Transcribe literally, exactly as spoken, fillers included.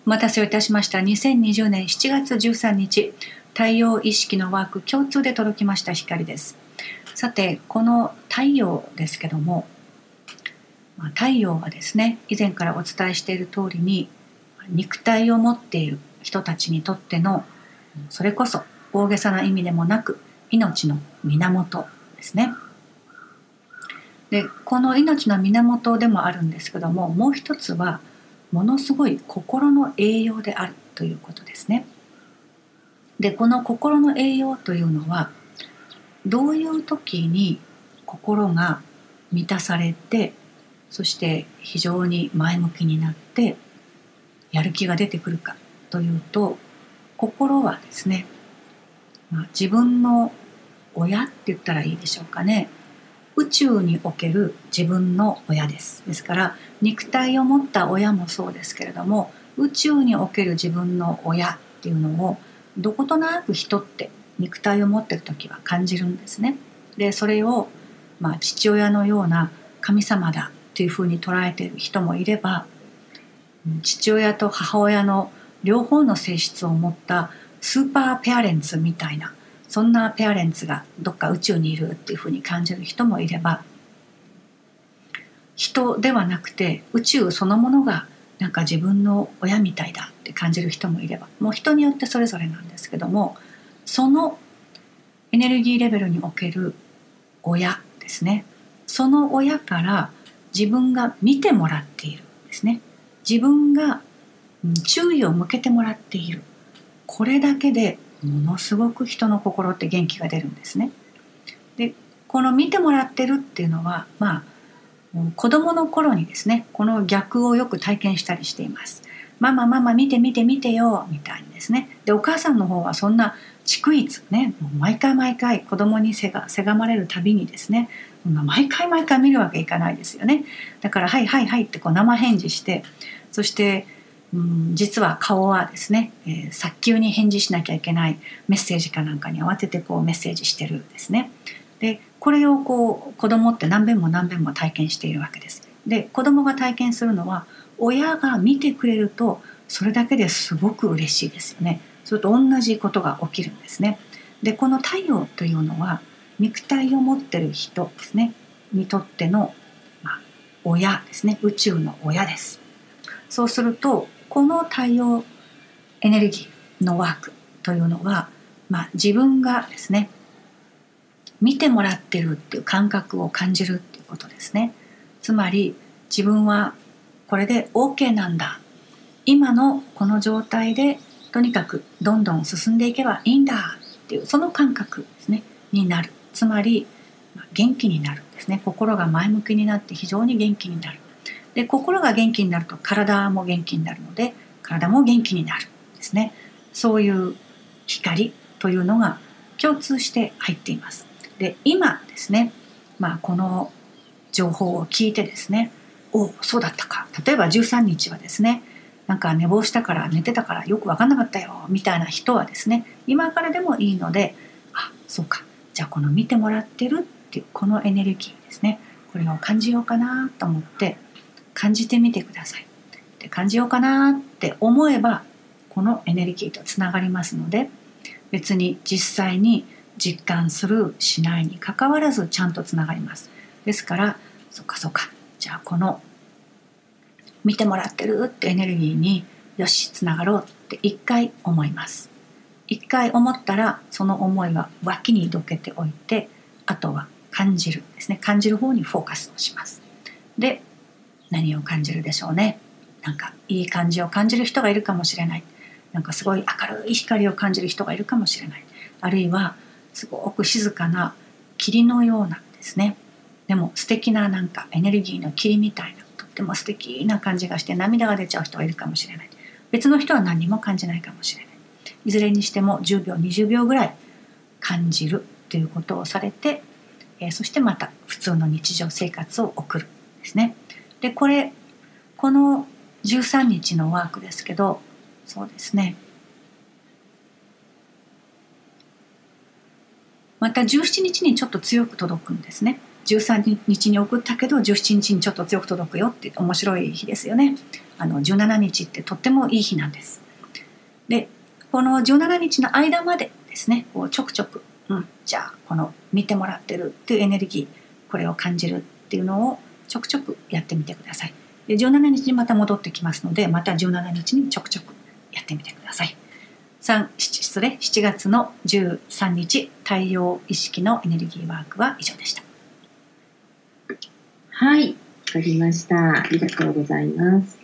お待たせをいたしました。にせんにじゅうねんしちがつじゅうさんにち、太陽意識のワーク共通で届きました光です。さて、この太陽ですけども、太陽はですね、以前からお伝えしている通りに、肉体を持っている人たちにとっての、それこそ大げさな意味でもなく、命の源ですね。で、この命の源でもあるんですけども、もう一つは、ものすごい心の栄養であるということですね。で、この心の栄養というのは、どういう時に心が満たされて、そして非常に前向きになってやる気が出てくるかというと、心はですね、まあ、自分の親って言ったらいいでしょうかね。宇宙における自分の親です。ですから肉体を持った親もそうですけれども、宇宙における自分の親っていうのをどことなく人って肉体を持っている時は感じるんですね。で、それを、まあ、父親のような神様だというふうに捉えている人もいれば、父親と母親の両方の性質を持ったスーパーペアレンツみたいな、そんなペアレンツがどっか宇宙にいるっていうふうに感じる人もいれば、人ではなくて宇宙そのものがなんか自分の親みたいだって感じる人もいれば、もう人によってそれぞれなんですけども、そのエネルギーレベルにおける親ですね、その親から自分が見てもらっているですね、自分が注意を向けてもらっている、これだけでものすごく人の心って元気が出るんですね。で、この見てもらってるっていうのは、まあ子供の頃にですね、この逆をよく体験したりしています。ママママ見て見て見てよみたいにですね。で、お母さんの方はそんな逐一ね、もう毎回毎回子供にせがせがまれるたびにですね、毎回毎回見るわけいかないですよね。だからはいはいはいってこう生返事して、そしてうん、実は顔はですね、えー、早急に返事しなきゃいけないメッセージかなんかに慌ててこうメッセージしてるですね。で、これをこう子供って何遍も何遍も体験しているわけです。で、子供が体験するのは、親が見てくれるとそれだけですごく嬉しいですよね。それと同じことが起きるんですね。で、この太陽というのは肉体を持ってる人ですねにとっての、まあ、親ですね。宇宙の親です。そうするとこの太陽エネルギーのワークというのは、まあ、自分がですね見てもらってるっていう感覚を感じるっていうことですね。つまり自分はこれで OK なんだ、今のこの状態でとにかくどんどん進んでいけばいいんだっていうその感覚ですねになる。つまり元気になるんですね。心が前向きになって非常に元気になる。で、心が元気になると体も元気になるので体も元気になるですね。そういう光というのが共通して入っています。で、今ですね、まあ、この情報を聞いてですね、お、そうだったか、例えばじゅうさんにちはですね、なんか寝坊したから寝てたからよく分かんなかったよみたいな人はですね、今からでもいいので、あ、そうか、じゃあこの見てもらってるっていうこのエネルギーですね、これを感じようかなと思って感じてみてください。で、感じようかなって思えばこのエネルギーとつながりますので、別に実際に実感するしないにかかわらずちゃんとつながります。ですから、そっかそっか、じゃあこの見てもらってるってエネルギーによしつながろうって一回思います。一回思ったらその思いは脇にどけておいて、あとは感じるですね。感じる方にフォーカスをします。で、何を感じるでしょうね。なんかいい感じを感じる人がいるかもしれない。なんかすごい明るい光を感じる人がいるかもしれない。あるいはすごく静かな霧のようなですね、でも素敵ななんかエネルギーの霧みたいな、とっても素敵な感じがして涙が出ちゃう人がいるかもしれない。別の人は何にも感じないかもしれない。いずれにしてもじゅうびょうにじゅうびょうぐらい感じるということをされて、えー、そしてまた普通の日常生活を送るですね。で、これこのじゅうさんにちのワークですけど、そうですね、またじゅうしちにちにちょっと強く届くんですね。 じゅうさんにちに送ったけどじゅうしちにちにちょっと強く届くよって面白い日ですよね。あのじゅうしちにちってとってもいい日なんです。でこのじゅうしちにちの間までですね、こうちょくちょく、うん、じゃあこの見てもらってるっていうエネルギー、これを感じるっていうのをちょくちょくやってみてください。でじゅうしちにちにまた戻ってきますので、またじゅうしちにちにちょくちょくやってみてください。さん失礼しちがつのじゅうさんにち太陽意識のエネルギーワークは以上でした。 はい、わかりました。ありがとうございます。